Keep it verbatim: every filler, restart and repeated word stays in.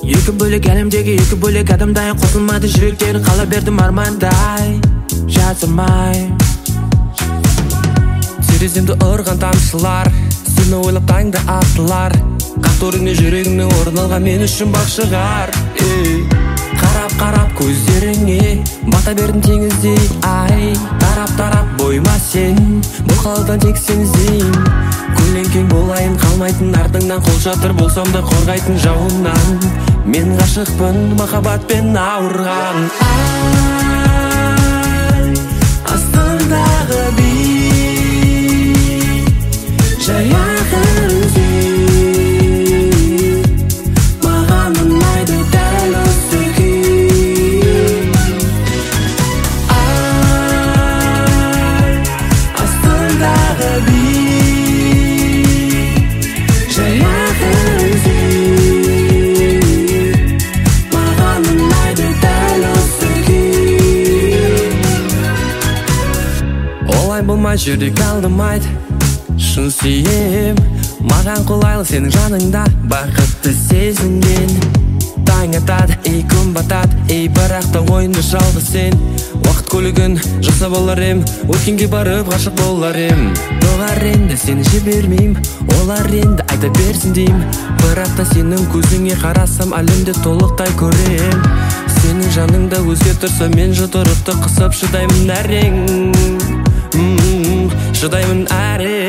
Екі бөлек әлемдегі екі бөлек адамдай қосылмады жүректері қала бердім армандай жазылмай тереземді ұрған тамшылар сені ойлап таңда атылар қаторыңне жүрегімнен орын алған мен үшін бақ шығар қарап қарап көздеріңе бата бердім теңіздей ай тарап тарап бойыма сен бұл қаладан тек сені іздеймін көлеңкең болайын қалмайтын артыңнан қол шатыр болсам да қорғайтын жауымнан мен ғашықпын махаббатпен ауырған ай астындағы би жай ақын маған ұнайды дәл осы күй ай астындағы би жай ақын маған ұнайды дәл осы күй олай болмай жүрек алдамайды шын сүйем маған қолайлы сенің жаныңда бақытты сезінген таң атады ей күн батады ей бірақ та ойымда жалғыз сен уақыт көлігін жасап алар ем өткенге барып ғашық болар ем доғар енді сені жібермеймін олар енді айта берсін деймін бірақ та сенің көзіңе қарасам әлемді толықтай көрем сенің жаныңда өзге тұрса мен жұдырықты қысып шыдаймын әрең шыдаймын әрең